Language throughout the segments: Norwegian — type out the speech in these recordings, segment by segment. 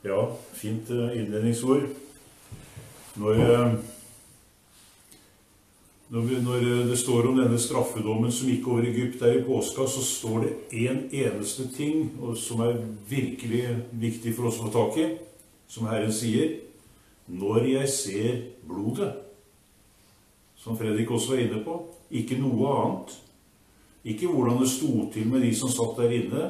Ja, fint innledningsord. Når det står om denne straffedommen som gikk over Egypt der i påska, så står det en eneste ting som virkelig viktig for oss å få tak i, som Herren sier: når jeg ser blodet. Som Fredrik også var inne på. Ikke noe annet. Ikke hvordan det sto til med de som satt der inne.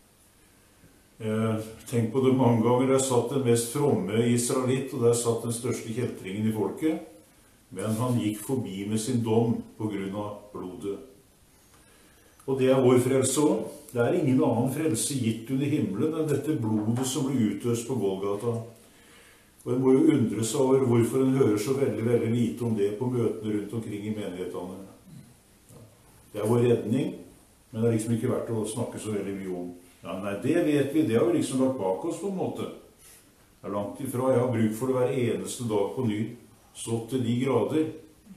Tenk på det mange ganger. Der satt den mest fromme israelitt, og der satt den største kjeltringen i folket. Men han gikk forbi med sin dom på grunn av blodet. Og det vår frelse også. Det ingen annen frelse gitt under himmelen enn dette blodet som ble utøst på Golgata. Og en må jo undre seg over hvorfor en hører så veldig, veldig lite om det på møtene rundt omkring i menighetene. Det vår redning, men det liksom ikke verdt å snakke så veldig mye om. Ja, nei, det vet vi. Det har vi liksom lagt bak oss på en måte. Det langt ifra. Jeg har bruk for det hver eneste dag på ny. Så til de grader.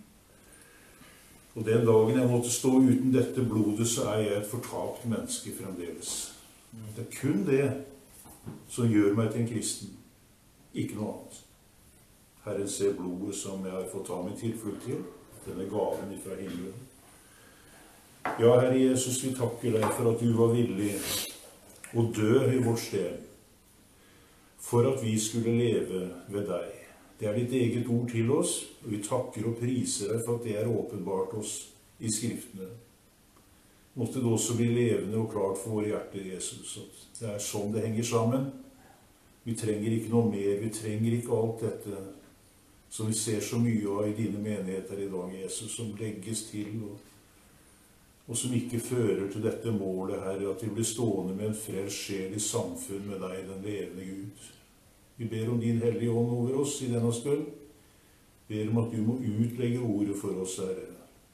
Og den dagen jeg måtte stå uten dette blodet, så jeg et fortapt menneske fremdeles. Det kun det som gjør meg til en kristen. Ikke noe annet. Herren ser blodet som jeg har fått ta min tilflukt til. Denne gaven fra himmelen. Ja, Herre Jesus, vi takker deg for at du var villig å dø i vårt sted, for at vi skulle leve ved deg. Det ditt eget ord til oss, og vi takker og priser deg for at det åpenbart oss i skriftene. Måtte det også bli levende og klart for våre hjerter, Jesus, at det sånn det henger sammen. Vi trenger ikke noe mer, vi trenger ikke alt dette som vi ser så mye av i dine menigheter i dag, Jesus, som legges til og som ikke fører til dette målet, Herre, at vi blir stående med en frelst sjel i samfunn med deg, den levende Gud. Vi ber om din hellige ånd over oss i denne stund. Vi ber om at du må utlegge ordet for oss, Herre.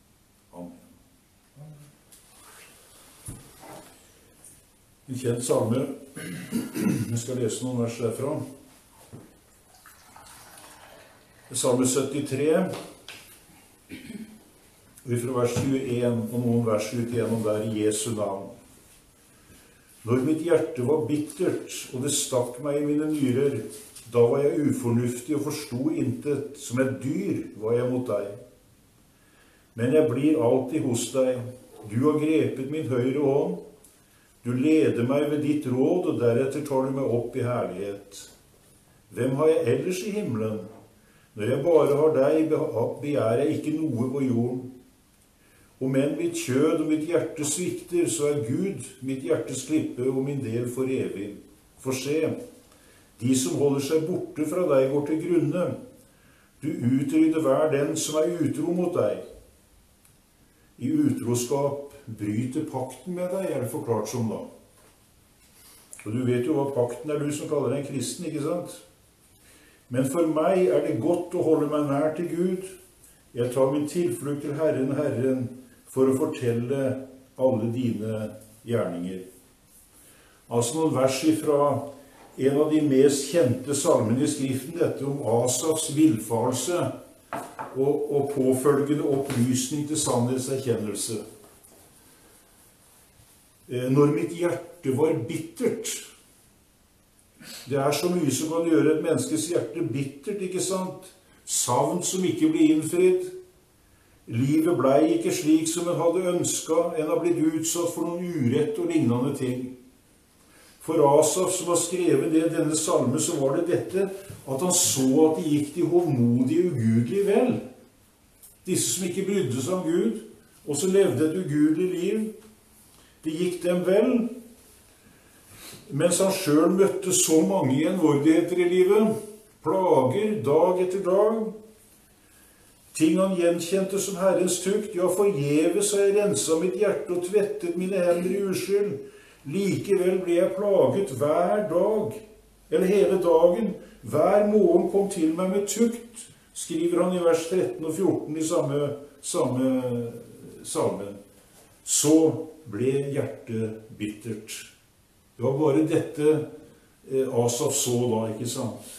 Amen. En kjent salme. Jeg skal lese noen vers derfra. Salme 73. Og fra vers 21 og noen vers ut igjennom der i Jesu navn. Når mitt hjerte var bittert, og det stakk meg i mine nyrer, da var jeg ufornuftig og forstod intet, som et dyr var jeg mot deg. Men jeg blir alltid hos deg, du har grepet min høyre hånd, du leder meg ved ditt råd, og deretter tar du meg opp i herlighet. Hvem har jeg ellers i himmelen? Når jeg bare har deg, begjærer jeg ikke noe på jorden. Om enn mitt kjød og mitt hjerte svikter, så Gud mitt hjertes klippe og min del for evig. For se, de som holder seg borte fra deg går til grunne. Du utrydder hver den som utro mot deg. I utroskap bryter pakten med deg, det forklart som da. Og du vet jo hva pakten du som kaller deg en kristen, ikke sant? Men for meg det godt å holde meg nær til Gud. Jeg tar min tilflukt til Herren, Herren, for å fortelle alle dine gjerninger. Altså noen vers fra en av de mest kjente salmene i skriften, dette om Asafs villfarelse og påfølgende opplysning til sannhetserkjennelse. Når mitt hjerte var bittert. Det så mye som kan gjøre et menneskes hjerte bittert, ikke sant? Savn som ikke blir innfridd. Livet ble ikke slik som en hadde ønsket, en har blitt utsatt for noen urett og lignende ting. For Asaf, som har skrevet det i denne salme, så var det dette, at han så at det gikk de hovmodige ugudelige vel. Disse som ikke brydde seg om Gud, og som levde et ugudelig liv. Det gikk dem vel, mens han selv møtte så mange gjenvordigheter i livet, plager dag etter dag, ting han gjenkjente som Herrens tukt, ja, forgjeves har jeg renset mitt hjerte og tvettet mine hender i uskyld. Likevel ble jeg plaget hver dag, eller hele dagen. Hver morgen kom til meg med tukt, skriver han i vers 13 og 14 i samme salmen. Så ble hjertet bittert. Det var bare dette Asaf så da, ikke sant?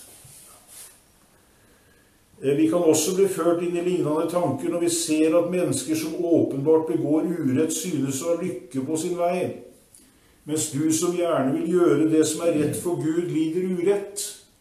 Vi kan også bli ført inn i lignende tanker når vi ser at mennesker som åpenbart begår urett synes å ha lykke på sin vei, mens du som gjerne vil gjøre det som rett for Gud, lider urett.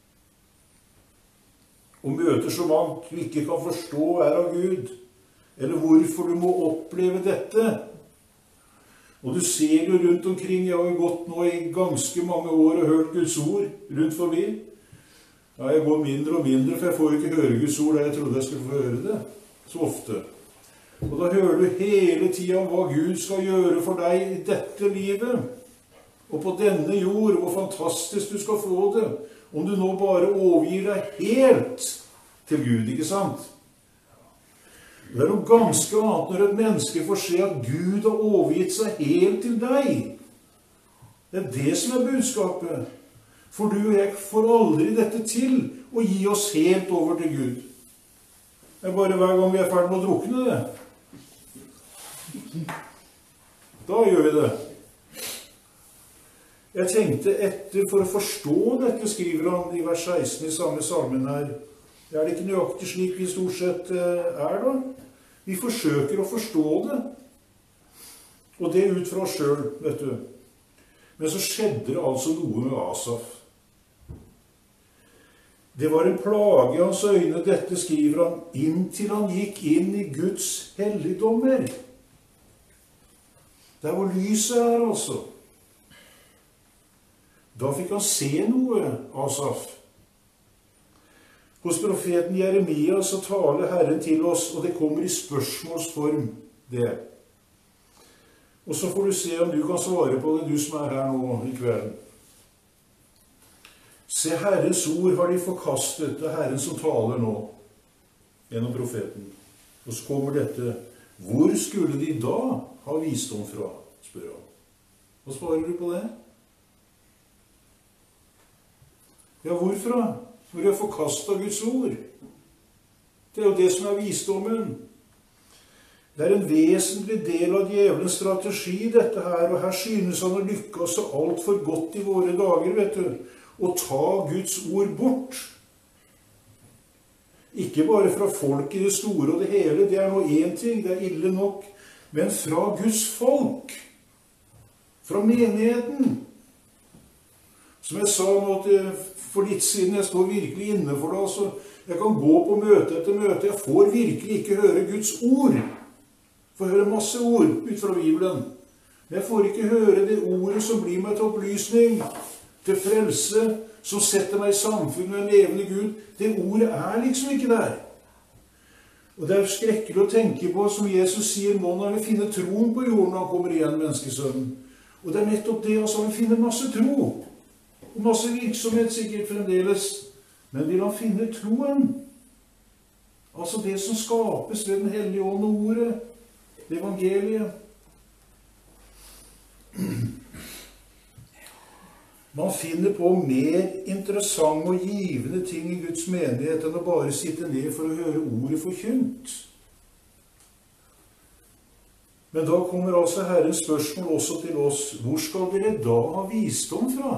og møter så mangt du ikke kan forstå av Gud, eller hvorfor du må oppleve dette. Og du ser jo rundt omkring, jeg har jo gått nå i ganske mange år og hørt Guds ord rundt forbi. Ja, jeg går mindre og mindre, for jeg får jo ikke høre Guds ord der jeg trodde jeg skulle få høre det så ofte. Og da hører du hele tiden om hva Gud skal gjøre for deg i dette livet, og på denne jord, hvor fantastisk du skal få det, om du nå bare overgir deg helt til Gud, ikke sant? Det er noe ganske annet når et menneske får se at Gud har overgitt seg helt til deg. Det er det som er budskapet. For du og jeg får aldri dette til å gi oss helt over til Gud. Det er bare hver gang vi er ferdig med å drukne det. Da gjør vi det. Jeg tenkte etter for å forstå dette, skriver han i vers 16 i samme salmen her. Er det ikke nøyaktig slik vi stort sett er da? Vi forsøker å forstå det. Og det ut fra oss selv, vet du. Men så skjedde det altså noe med Asaf. Det var en plage i hans øyne, dette skriver han, inntil han gikk inn i Guds helligdommer. Der hvor lyset er, altså. Da fikk han se noe, Asaf. Hos profeten Jeremia så taler Herren til oss, og det kommer i spørsmålsform, det. Og så får du se om du kan svare på det, du som er her nå i kvelden. Se, Herrens ord har de forkastet, det er Herren som taler nå, gjennom profeten. Og så kommer dette, hvor skulle de da ha visdom fra, spør han. Hva svarer du på det? Ja, hvorfra? Når de har forkastet Guds ord. Det er jo det som er visdommen. Det er en vesentlig del av djevelens strategi, dette her, og her synes han å lykkes så alt for godt i våre dager, vet du, å ta Guds ord bort. Ikke bare fra folk i det store og det hele, det er nå en ting, det er ille nok, men fra Guds folk, fra menigheten. Som jeg sa nå for litt siden, jeg står virkelig inne for det, altså. Jeg kan gå på møte etter møte, jeg får virkelig ikke høre Guds ord. Jeg får høre masse ord ut fra Bibelen. Men jeg får ikke høre det ordet som blir meg til opplysning, til frelse, som setter meg i samfunn med en levende Gud. Det ordet er liksom ikke der. Og det er skrekkelig å tenke på, som Jesus sier, må han finne troen på jorden når han kommer igjen, menneskesønnen. Og det er nettopp det, altså, han finner masse tro. Og masse virksomhet sikkert fremdeles. Men vil han finne troen? Altså det som skapes ved den hellige ånd og ordet. Det evangeliet. Man finner på mer interessante og givende ting i Guds menighet enn å bare sitte ned for å høre ordet forkynt. Men da kommer altså Herrens spørsmål også til oss. Hvor skal dere da ha visdom fra?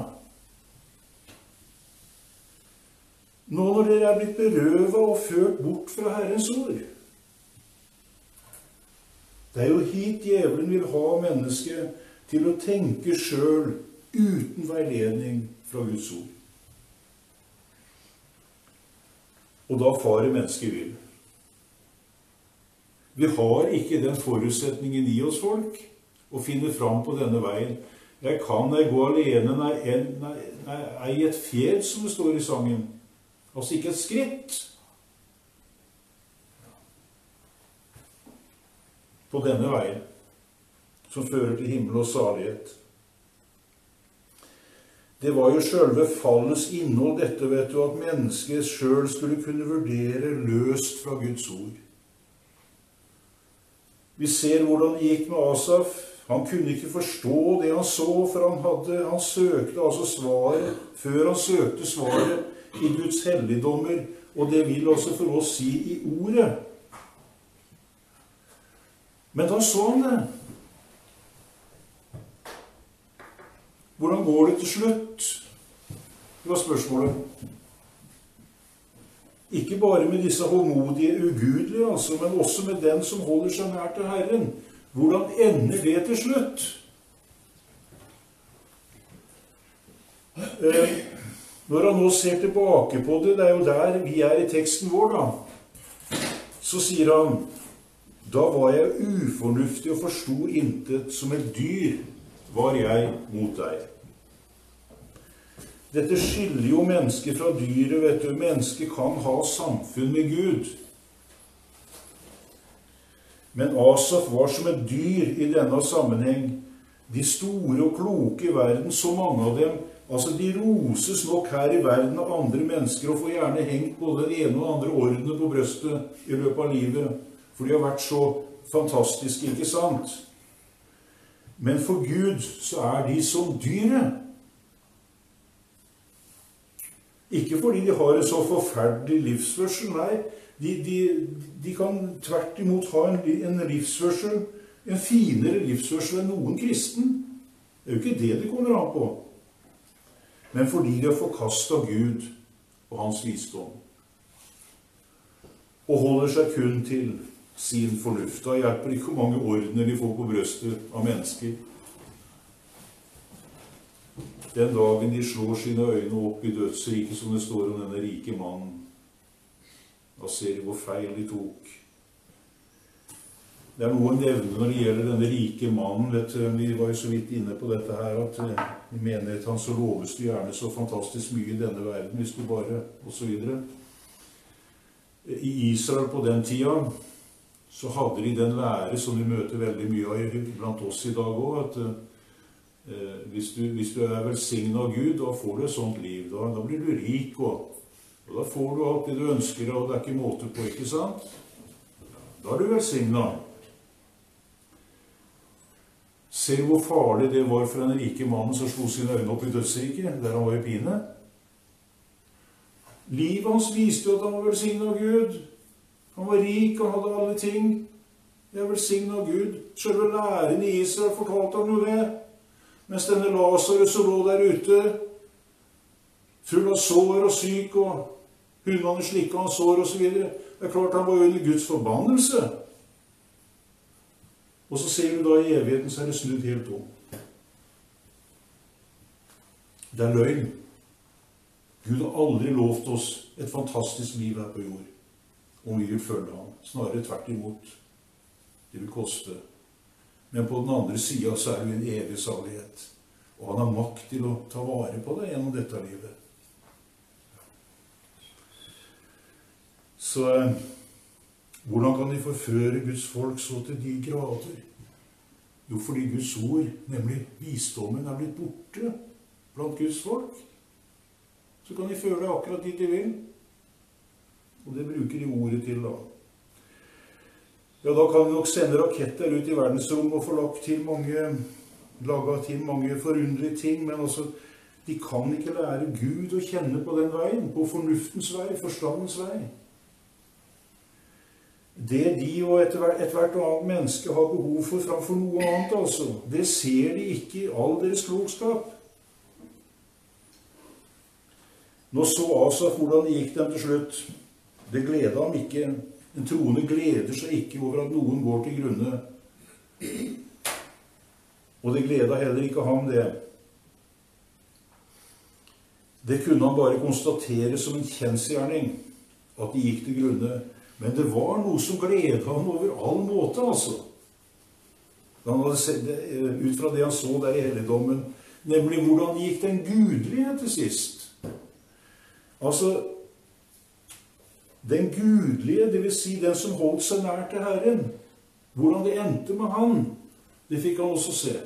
Nå når dere er blitt berøvet og ført bort fra Herrens ord. Det er jo hit djevelen vil ha mennesket til å tenke selv uten veiledning fra Guds ord. Og da farer mennesket vill. Vi har ikke den forutsetningen i oss, folk, å finne fram på denne veien. Jeg kan gå alene, ei et fjell, som det står i sangen. Altså ikke et skritt på denne veien, som fører til himmel og salighet. Det var jo selve fallets innhold, dette, vet du, at mennesket selv skulle kunne vurdere løst fra Guds ord. Vi ser hvordan det gikk med Asaf. Han kunne ikke forstå det han så, for han søkte altså svaret, før han søkte svaret i Guds helligdommer, og det vil også for oss si i ordet. Men da så han det. Hvordan går det til slutt? Det var spørsmålet. Ikke bare med disse håndmodige ugudelige, altså, men også med den som holder seg nær til Herren. Hvordan ender det til slutt? Når han nå ser tilbake på det, det er jo der vi er i teksten vår da, så sier han, da var jeg ufornuftig og forstod intet, som et dyr var jeg mot deg. Dette skiller jo mennesket fra dyret, vet du. Mennesket kan ha samfunn med Gud. Men Asaf var som et dyr i denne sammenheng. De store og kloke i verden, så mange av dem, altså de roses nok her i verden av andre mennesker og får gjerne hengt både det ene og andre ordene på brøstet i løpet av livet, for de har vært så fantastiske, ikke sant? Men for Gud så er de som dyret. Ikke fordi de har en så forferdelig livsførsel, nei. De kan tvert imot ha en livsførsel, en finere livsførsel enn noen kristen. Det er jo ikke det kommer an på. Men fordi de har forkastet Gud og hans visdom. Og holder seg kun til sin fornuft. Da hjelper ikke hvor mange ordner de får på brøstet av mennesker. Den dagen de slår sine øyne opp i dødsriket, som det står om denne rike mannen, da ser de hvor feil de tok. Det er noe å nevne når det gjelder denne rike mannen. Vet du, vi var jo så vidt inne på dette her, at i menighet han så loves du gjerne så fantastisk mye i denne verden, hvis du bare, og så videre. I Israel på den tida, så hadde de den lære som vi møter veldig mye av blant oss i dag også, at hvis du er velsignet av Gud, da får du et sånt liv, da blir du rik, og da får du alt det du ønsker, og det er ikke måte på, ikke sant? Da er du velsignet. Ser du hvor farlig det var for den rike mannen som slo sine øyne opp i dødsriket, der han var i pine? Livet hans viste jo at han var velsignet av Gud. Han var rik og hadde alle ting. Jeg er velsignet av Gud. Selve læren i Israel fortalte han jo det. Mens denne Lazarus som lå der ute, full av sår og syk, og hundene slikket hans sår og så videre. Det er klart han var under Guds forbannelse. Og så ser du da i evigheten, så er det snudd helt om. Det er løgn. Gud har aldri lovt oss et fantastisk liv her på jord, om vi vil følge ham. Snarere tvert imot. Det vil koste. Men på den andre siden så er det en evig salighet. Og han har makt til å ta vare på det gjennom dette livet. Så hvordan kan de forføre Guds folk så til de grader? Jo, fordi Guds ord, nemlig visdommen, er blitt borte blant Guds folk. Så kan de føre akkurat dit de vil. Og det bruker de ordet til da. Ja, da kan de nok sende raketter ut i verdensrom og få laget til mange forunderlige ting, men altså, de kan ikke lære Gud å kjenne på den veien, på fornuftens vei, forstandens vei. Det de og et hvert annet menneske har behov for framfor noe annet, altså, det ser de ikke i all deres klokskap. Nå så Asaf hvordan det gikk dem til slutt. Det gledet ham ikke. En troende gleder seg ikke over at noen går til grunne. Og det gledet heller ikke ham det. Det kunne han bare konstatere som en kjensgjerning, at de gikk til grunne. Men det var noe som gledet ham over all måte, altså. Han hadde sett det, ut fra det han så der i helligdommen, nemlig hvordan det gikk den gudelige til sist. Altså, den gudelige, det vil si den som holdt seg nær til Herren, hvordan det endte med han, det fikk han også se.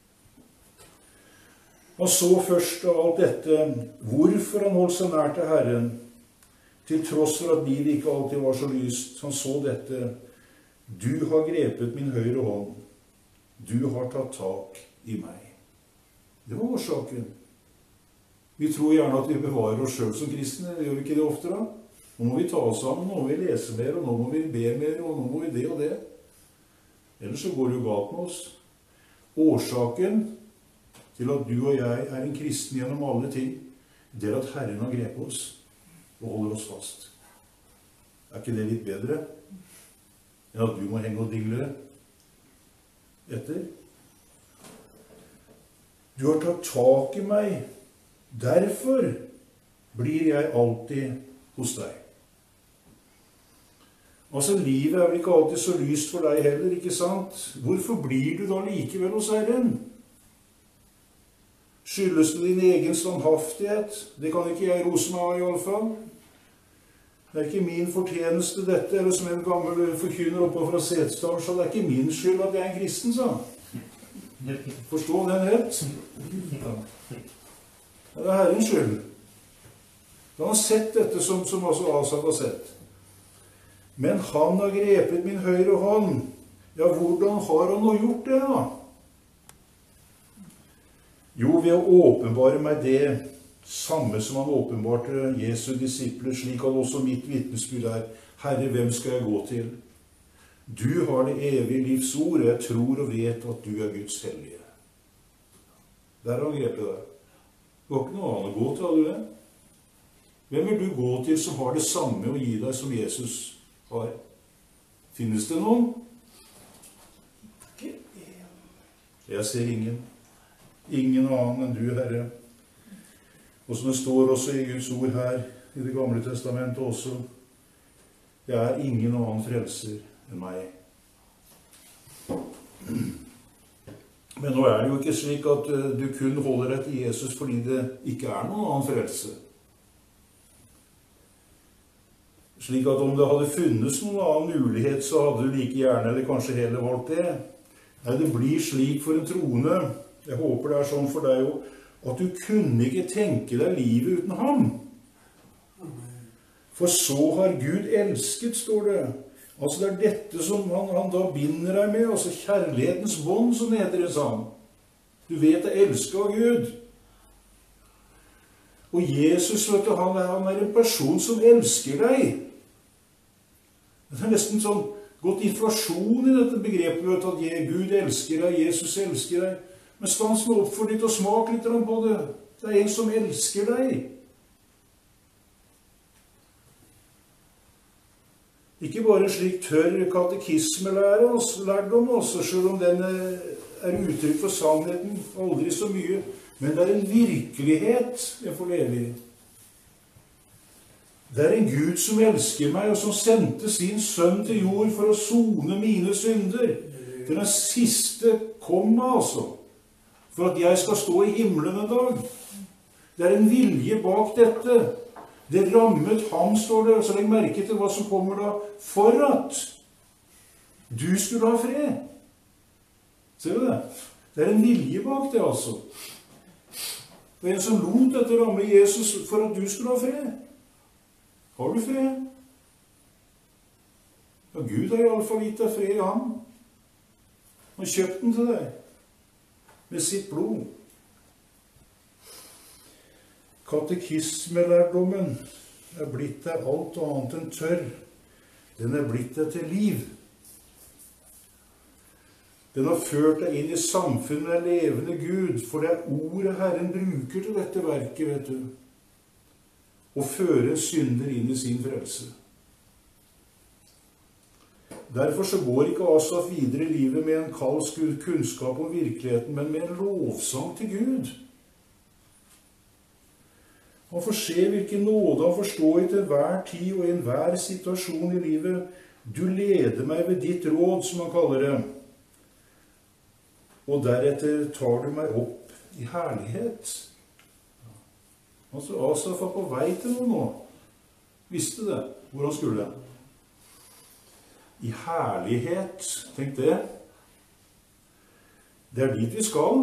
Han så først av alt dette, hvorfor han holdt seg nær til Herren, til tross for at livet ikke alltid var så lyst. Han så dette, du har grepet min høyre hånd, du har tatt tak i meg. Det var årsaken. Vi tror gjerne at vi bevarer oss selv som kristne, gjør vi ikke det ofte da? Nå må vi ta oss sammen, nå må vi lese mer, og nå må vi be mer, og nå må vi det og det. Ellers så går det jo galt med oss. Årsaken til at du og jeg er en kristen gjennom alle ting, det er at Herren har grepet oss og holder oss fast. Er ikke det litt bedre enn at du må henge og dingle etter? Du har tatt tak i meg, derfor blir jeg alltid hos deg. Altså, livet er vel ikke alltid så lyst for deg heller, ikke sant? Hvorfor blir du da likevel hos Herren? Skyldes det din egen standhaftighet? Det kan ikke jeg rose meg av i alle fall. Det er ikke min fortjeneste dette, eller som en gammel forkynner oppe fra Setesdal, så det er ikke min skyld at jeg er en kristen, sa. Forstå den rett? Det er Herrens skyld. Da har han sett dette som også Asaf har sett. Men han har grepet min høyre hånd. Ja, hvordan har han nå gjort det, da? Jo, ved å åpenbare meg det samme som han åpenbarte Jesu disipler, slik at også mitt vitnesbyrd er: Herre, hvem skal jeg gå til? Du har det evige livs ord, jeg tror og vet at du er Guds hellige. Der har han grepet deg. Du har ikke noe annet å gå til, har du det? Hvem vil du gå til som har det samme å gi deg som Jesus har? Finnes det noen? Jeg ser ingen. Ingen annen enn du, Herre. Og som det står også i Guds ord her, i Det gamle testamentet også: jeg er ingen annen frelser enn meg. Men nå er det jo ikke slik at du kun holder deg til Jesus fordi det ikke er noen annen frelse. Slik at om det hadde funnes noen annen mulighet, så hadde du like gjerne, eller kanskje heller, valgt det. Nei, det blir slik for en troende, jeg håper det er sånn for deg også, at du kunne ikke tenke deg livet uten ham. For så har Gud elsket, står det. Altså det er dette som han da binder deg med, altså kjærlighetens bånd, som det heter i sang. Du vet det elsker av Gud. Og Jesus, vet du, han er en person som elsker deg. Det er nesten sånn gått inflasjon i dette begrepet, vet du, at Gud elsker deg, Jesus elsker deg. Men stans nå opp for litt og smak litt på det. Det er en som elsker deg. Ikke bare en slik tørr katekismelærdom også, selv om den er uttrykk for sannheten aldri så mye. Men det er en virkelighet jeg får leve i. Det er en Gud som elsker meg, og som sendte sin sønn til jord for å sone mine synder. Til den siste komma, altså. For at jeg skal stå i himmelen en dag. Det er en vilje bak dette. Det rammet ham, står det, så legg merke til hva som kommer da, for at du skulle ha fred. Ser du det? Det er en vilje bak det, altså. Det er en som lot dette ramme Jesus for at du skulle ha fred. Har du fred? Ja, Gud har i alle fall gitt deg fred i ham. Han har kjøpt den til deg med sitt blod. Katekismelærdommen er blitt deg alt annet enn tørr. Den er blitt deg til liv. Den har ført deg inn i samfunnet med levende Gud, for det er ordet Herren bruker til dette verket, vet du. Og føre synder inn i sin frelse. Derfor så går ikke Asaf videre i livet med en kald kunnskap om virkeligheten, men med en lovsang til Gud. Han får se hvilken nåde han forstår i til hver tid og i enhver situasjon i livet. Du leder meg ved ditt råd, som han kaller det. Og deretter tar du meg opp i herlighet. Altså Asaf var på vei til noe nå. Visste det, hvor han skulle. I herlighet, tenk det. Det er dit vi skal.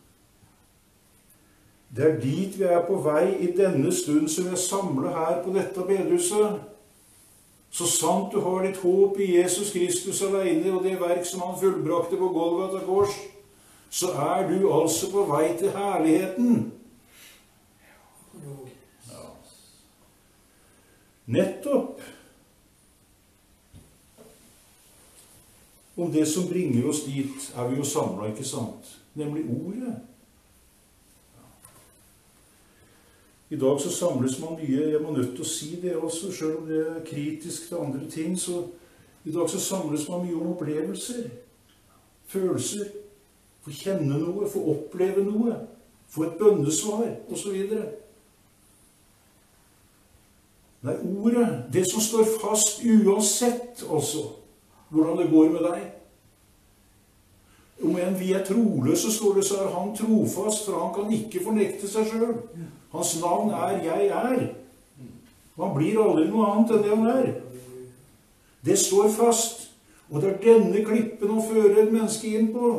Det er dit vi er på vei i denne stund som vi er samlet her på dette bedehuset. Så sant du har ditt håp i Jesus Kristus alene og det verk som han fullbrakte på Golgata kors, så er du altså på vei til herligheten. Ja. Nettopp. Om det som bringer oss dit, er vi jo samlet, ikke sant? Nemlig ordet. I dag så samles man mye, jeg må nødt til å si det også, selv om det er kritisk til andre ting, så i dag så samles man mye om opplevelser, følelser, få kjenne noe, få oppleve noe, få et bønnesvar, og så videre. Nei, ordet, det som står fast uansett, altså, hvordan det går med deg. Om en vi er troløse, står det, så er han trofast, for han kan ikke fornekte seg selv. Hans navn er «Jeg er». Han blir aldri noe annet enn det han er. Det står fast, og det er denne klippen å føre et menneske inn på.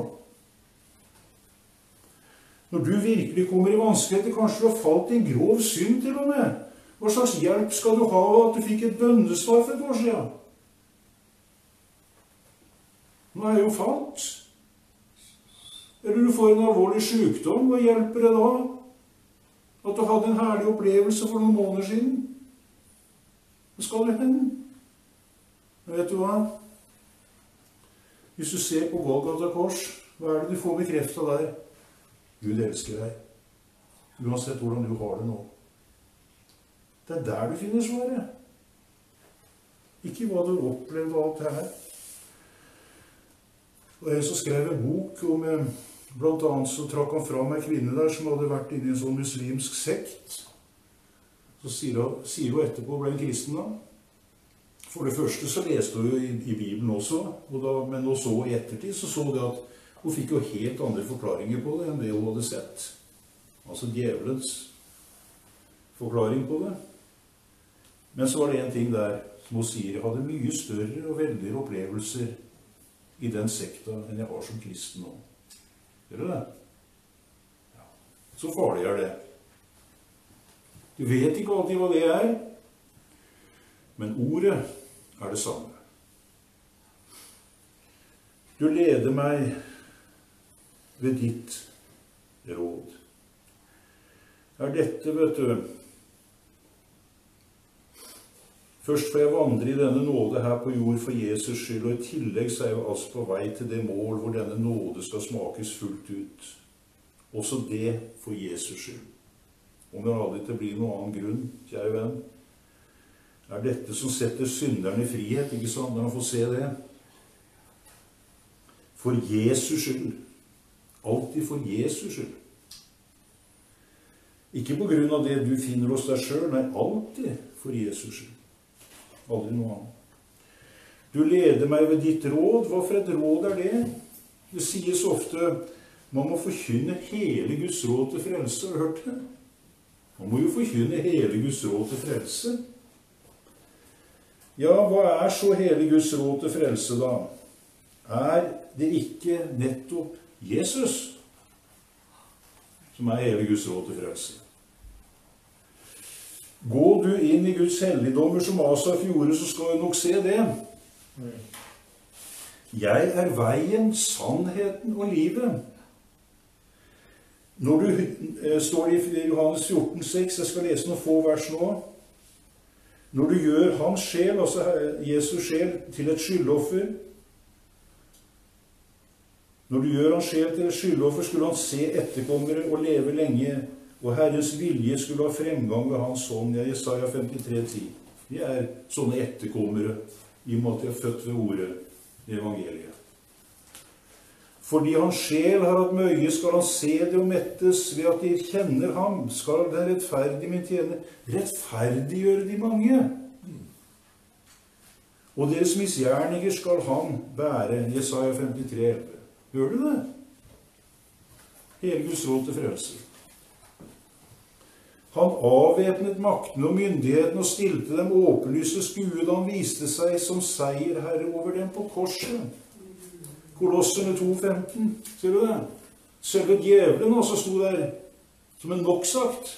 Når du virkelig kommer i vanskeligheter, kanskje du har falt i en grov synd til og med. Hva slags hjelp skal du ha av at du fikk et bønnesvar for et år siden? Nå er jo falt. Eller du får en alvorlig sykdom, hva hjelper det da? At du hadde en herlig opplevelse for noen måneder siden? Hva skal det hende? Vet du hva? Hvis du ser på Golgata kors, hva er det du får bekreftet der? Gud elsker deg, uansett hvordan du har det nå. Det er der du finner svaret. Ikke hva du opplevde og alt det her. Og jeg så skrev en bok om, blant annet så trakk han fra meg kvinne der som hadde vært inne i en sånn muslimsk sekt. Så sier hun etterpå, ble en kristen da. For det første så leste hun jo i Bibelen også, men nå så i ettertid så det at hun fikk jo helt andre forklaringer på det enn det hun hadde sett. Altså djevelens forklaring på det. Men så var det en ting der som hun sier, jeg hadde mye større og veldigere opplevelser i den sekta enn jeg har som kristen nå. Gjør det? Ja. Så farlig er det. Du vet ikke alltid hva det er, men ordet er det samme. Du leder meg ved ditt råd. Er dette, vet du, først får jeg vandre i denne nåde her på jord for Jesus skyld, og i tillegg så er jeg altså på vei til det mål hvor denne nåde skal smakes fullt ut. Også det for Jesus skyld. Om det aldri til å bli noen annen grunn, kjære venn, er dette som setter synderen i frihet, ikke sant, når han får se det. For Jesus skyld. Alltid for Jesus skyld. Ikke på grunn av det du finner hos deg selv, nei, alltid for Jesus skyld. Aldri noe annet. Du leder meg ved ditt råd. Hva for et råd er det? Det sies ofte, man må forkynne hele Guds råd til frelse. Har du hørt det? Man må jo forkynne hele Guds råd til frelse. Ja, hva er så hele Guds råd til frelse da? Er det ikke nettopp Jesus som er hele Guds råd til frelse? Gå du inn i Guds helligdommer som Asaf gjorde, så skal du nok se det. Jeg er veien, sannheten og livet. Når du står i Johannes 14,6, jeg skal lese noen få vers nå. Når du gjør hans sjel, altså Jesus sjel, til et skyldoffer, når du gjør hans sjel til et skyldoffer, skulle han se etterkommere og leve lenge, og Herrens vilje skulle ha fremgang ved hans hånd. Ja, Jesaja 53,10. De er sånne etterkommere, i og med at de er født ved ordet i evangeliet. Fordi hans sjel har hatt møye, skal han se det og mettes, ved at de kjenner ham, skal den rettferdige min tjene, rettferdiggjøre de mange. Og deres misgjerninger skal han bære, Jesaja 53,11. Hører du det? Hele Guds råd til frelse. Han avvæpnet makten og myndigheten og stilte dem åpenlyse skue da han viste seg som seierherre over dem på korset. Kolosserne 2,15, ser du det? Selve djevelen også sto der, som en nok sagt.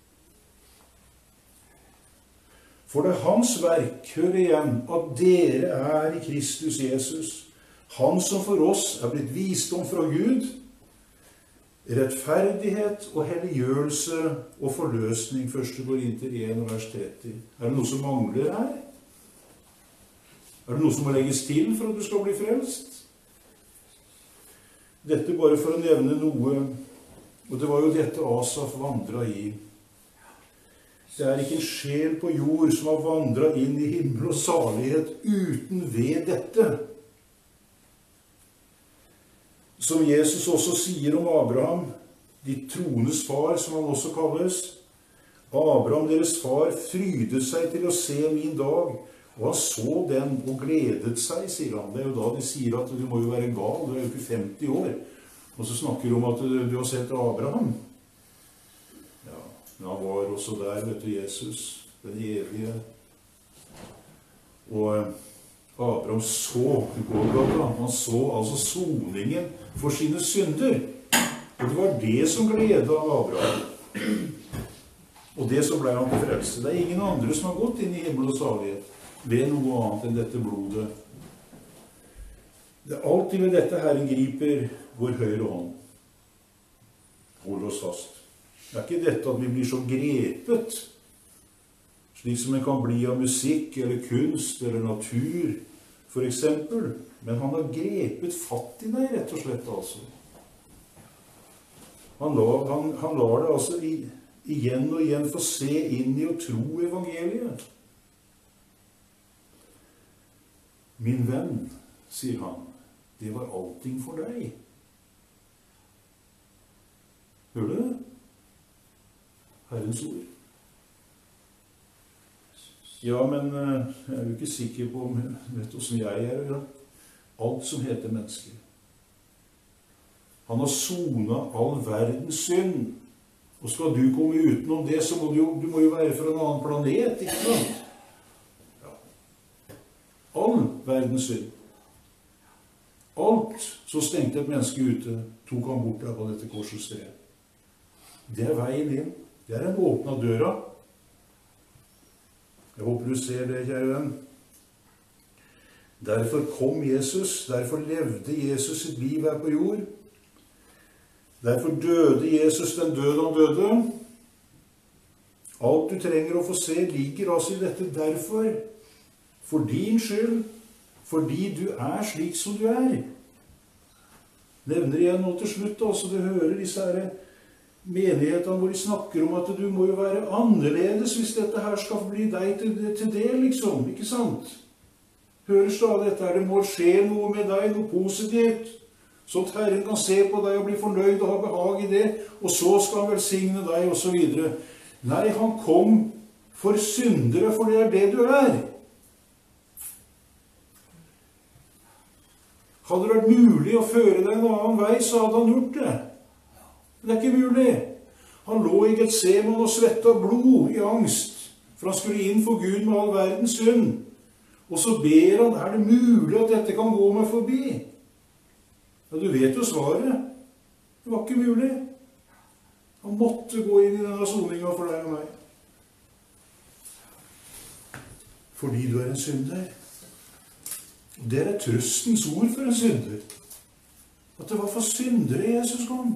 For det er hans verk, hør igjen, at dere er i Kristus Jesus. Han som for oss er blitt visdom fra Gud, rettferdighet og helliggjørelse og forløsning. Første går inn til 1 vers 30. Er det noe som mangler her? Er det noe som må legges til for at du skal bli frelst? Dette bare for å nevne noe, og det var jo dette Asaf vandret i. Det er ikke en sjel på jord som har vandret inn i himmel og salighet uten ved dette. Som Jesus også sier om Abraham, de troendes far, som han også kalles, Abraham, deres far, frydet seg til å se min dag, og han så den og gledet seg, sier han. Det er jo da de sier at du må jo være gal, du er jo ikke 50 år. Og så snakker du om at du har sett Abraham. Ja, men han var også der, vet du, Jesus, den evige. Og Abraham så Golgata, han så altså soningen for sine synder. Og det var det som gledet Abraham. Og det så ble han til frelse. Det er ingen andre som har gått inn i himmel og salighet ved noe annet enn dette blodet. Det er alltid ved dette Herren griper vår høyre hånd. Hold oss fast. Det er ikke dette at vi blir så grepet, slik som en kan bli av musikk eller kunst eller natur, for eksempel. Men han har grepet fatt i deg, rett og slett, altså. Han lar det altså igjen og igjen få se inn i og tro evangeliet. Min venn, sier han, det var allting for deg. Hører du det? Herrens ord. Ja, men jeg er jo ikke sikker på om vet hvordan jeg er. Ja. Alt som heter mennesker. Han har sonet all verdens synd. Og skal du komme utenom det, så må du må jo være fra en annen planet, ikke sant? Ja. All verdens synd. Alt som stengte et menneske ute, tok han bort der på dette korsets sted. Det er veien inn. Det er en åpna døra. Jeg håper du ser det, kjære venn. Derfor kom Jesus, derfor levde Jesus sitt liv her på jord. Derfor døde Jesus den død han døde. Alt du trenger å få se ligger altså i dette derfor. For din skyld, fordi du er slik som du er. Nevner igjen nå til slutt, så du hører disse her menighetene hvor de snakker om at du må jo være annerledes hvis dette her skal bli deg til det, liksom. Ikke sant? Hører stadig dette her, det må skje noe med deg, noe positivt. Så at Herren kan se på deg og bli fornøyd og ha behag i det, og så skal han velsigne deg, og så videre. Nei, han kom for syndere, for det er det du er. Hadde det vært mulig å føre deg en annen vei, så hadde han gjort det. Men det er ikke mulig. Han lå i Getseman og svettet blod i angst, for han skulle inn for Gud med all verdens synd. Og så ber han, er det mulig at dette kan gå meg forbi? Ja, du vet jo svaret. Det var ikke mulig. Han måtte gå inn i denne soningen for deg og meg. Fordi du er en synder. Det er trøstens ord for en synder. At det var for syndere Jesus kom.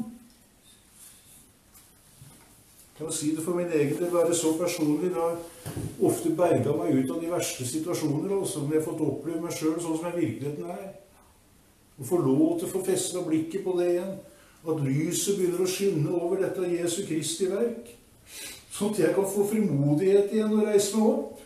Jeg kan si det for min egen del, være så personlig. Det har ofte berget meg ut av de verste situasjoner, også, når jeg har fått oppleve meg selv sånn som jeg virkeligheten er. Og få lov til å få festet blikket på det igjen. At lyset begynner å skinne over dette Jesu Kristi verk. Sånn at jeg kan få frimodighet igjen og reise meg opp.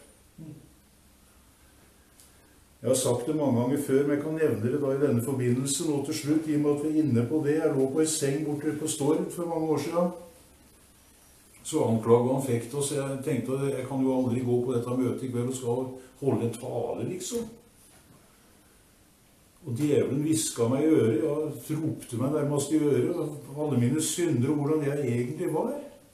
Jeg har sagt det mange ganger før, men jeg kan nevne det da i denne forbindelse nå til slutt, i og med at vi er inne på det. Jeg lå på en seng borte på Stord for mange år siden. Så anklaget han fikk det, så jeg tenkte at jeg kan jo aldri gå på dette møtet i kveld og skal holde en tale, liksom. Og djevelen visket meg i øret, ja, ropte meg nærmest i øret, og alle mine synder og hvordan jeg egentlig var.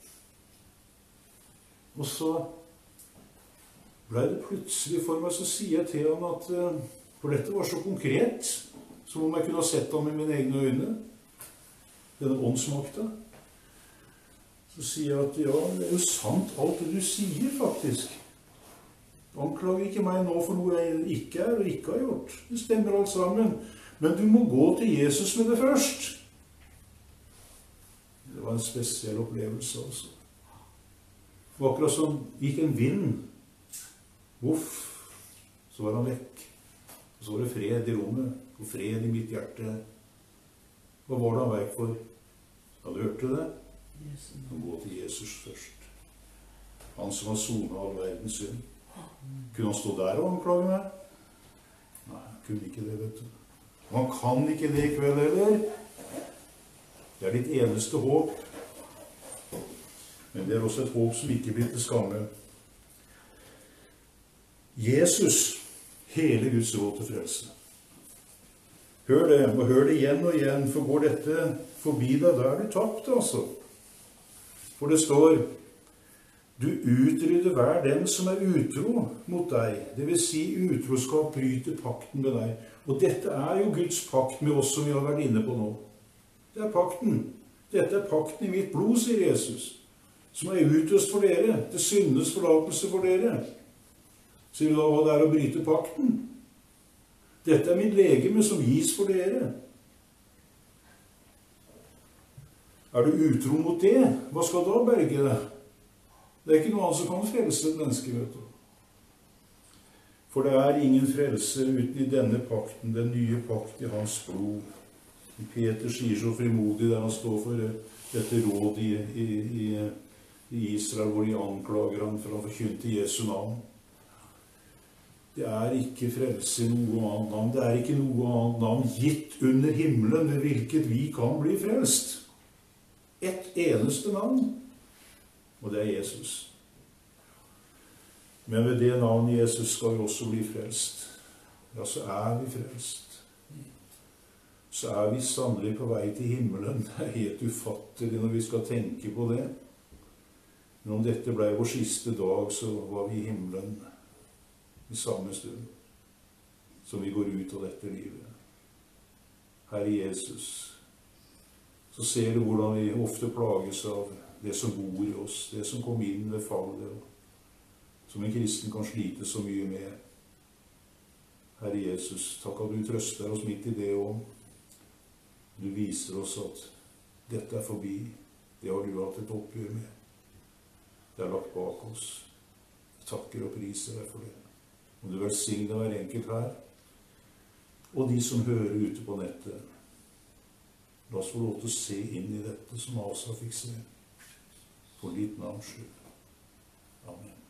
Og så ble det plutselig for meg, så sier jeg til ham at, for dette var så konkret, som om jeg kunne ha sett ham med mine egne øyne, denne åndsmakta. Så sier jeg at ja, det er jo sant alt det du sier, faktisk. Anklager ikke meg nå for noe jeg ikke er og ikke har gjort. Det stemmer alt sammen. Men du må gå til Jesus med det først. Det var en spesiell opplevelse, altså. Det var akkurat som gikk en vind. Uff, så var han vekk. Og så var det fred i rommet, og fred i mitt hjerte. Hva var det han vekk for? Hadde du hørt det? Han må gå til Jesus først. Han som har sonet all verdens synd. Kunne han stå der og anklage meg? Nei, han kunne ikke det, vet du. Og han kan ikke det i kveld heller. Det er ditt eneste håp. Men Men det er også et håp som ikke blir til skamme. Jesus, hele Guds råd til frelse. Hør det, og hør det igjen og igjen, for går dette forbi deg, da er du tapt, altså. For det står, du utrydder hver den som er utro mot deg. Det vil si, utroskap bryter pakten med deg. Og dette er jo Guds pakt med oss som vi har vært inne på nå. Det er pakten. Dette er pakten i mitt blod, sier Jesus, som er utøst for dere, til syndes forlatelse for dere. Sier du da hva det er å bryte pakten? Dette er mitt legeme som gis for dere. Er du utro mot det, hva skal da berge deg? Det er ikke noe annet som kan frelse et menneske, vet du. For det er ingen frelse uten i denne pakten, den nye pakt i hans blod. Peter sier så frimodig der han står for dette råd i Israel, hvor de anklager ham for å forkynne Jesu navn. Det er ikke frelse i noe annet navn. Det er ikke noe annet navn gitt under himmelen med hvilket vi kan bli frelst. Et eneste navn, og det er Jesus. Men ved det navnet Jesus skal vi også bli frelst. Ja, så er vi frelst. Så er vi sannelig på vei til himmelen. Det er helt ufattelig når vi skal tenke på det. Men om dette ble vår siste dag, så var vi i himmelen i samme stund som vi går ut av dette livet. Herre Jesus, så ser du hvordan vi ofte plages av det som bor i oss, det som kom inn ved fallet, som en kristen kan slite så mye med. Herre Jesus, takk at du trøster oss midt i det også. Du viser oss at dette er forbi. Det har du hatt et oppgjør med. Det er lagt bak oss. Jeg takker og priser deg for det. Om du velsigner hver enkelt her, og de som hører ute på nettet. La oss få lov til å se inn i dette som Asa fikk se. For ditt navns skyld. Amen.